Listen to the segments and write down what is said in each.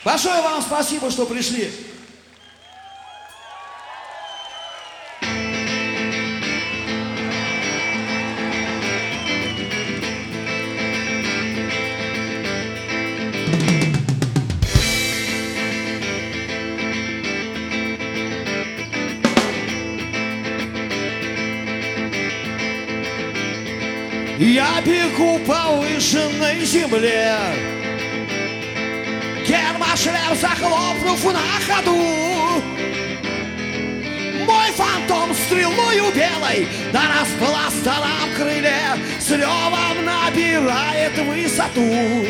Большое вам спасибо, что пришли. Я бегу по выжженной земле, гермошлем захлопнув на ходу. Мой фантом стрелою белой на распластанном крыле с ревом набирает высоту.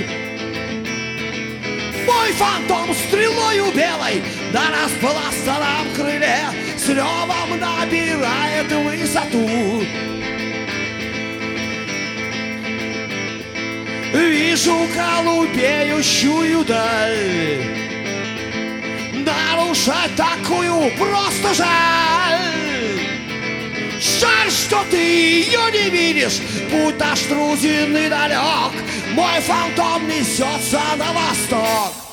Мой фантом стрелою белой на распластанном крыле с ревом набирает высоту. Вижу голубеющую даль, нарушать такую просто жаль. Жаль, что ты ее не видишь, путь наш труден и далек. Мой фантом несется на восток.